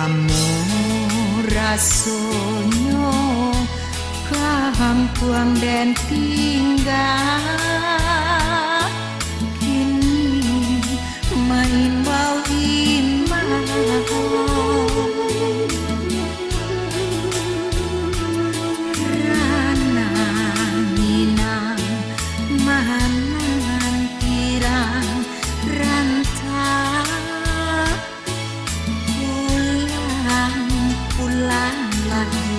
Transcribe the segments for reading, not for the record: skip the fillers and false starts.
Lamun rasonyo kahampuang dan tinggal kini main bau iman rana minang mahanan tirang rantang pulang lagi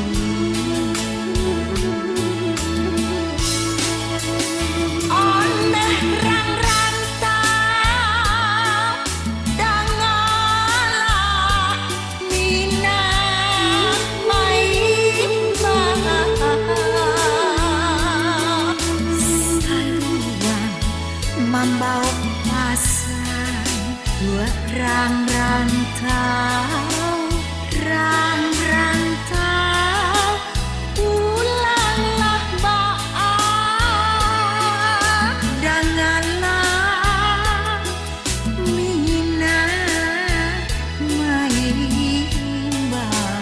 oneh rang rantau dangalah minang maibah saluang mambau pasang dua rang rantau rang rantau ulanglah baak danganlah minang maimbau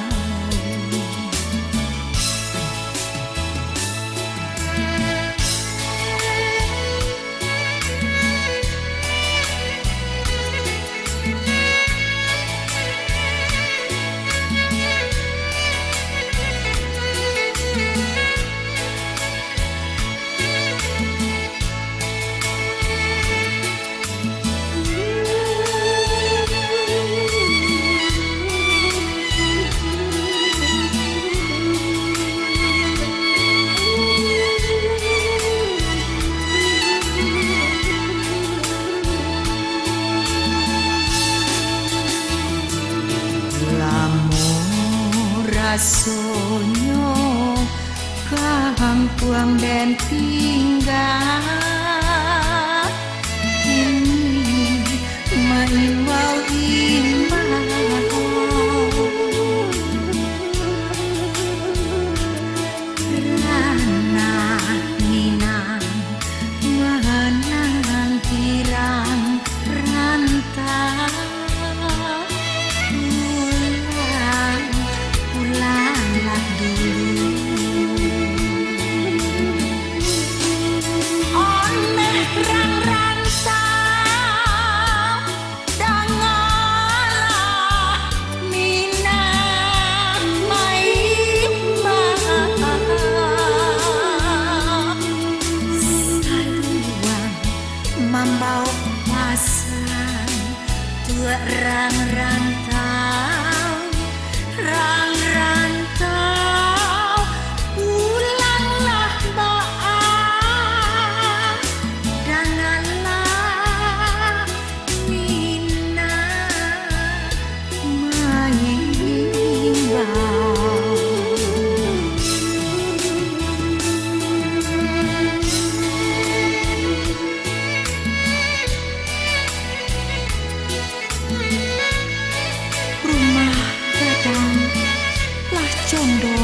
rasonyo kahampuang dan tinggal kini main wau imbang rana minang mahanan tirang rantang pulanglah dulu oneh rang rantau dangalah minang maibah saluang mambau pasang dua rang rantau rang rantau ulanglah baak danganlah minang maimbau rumah gadang lah condong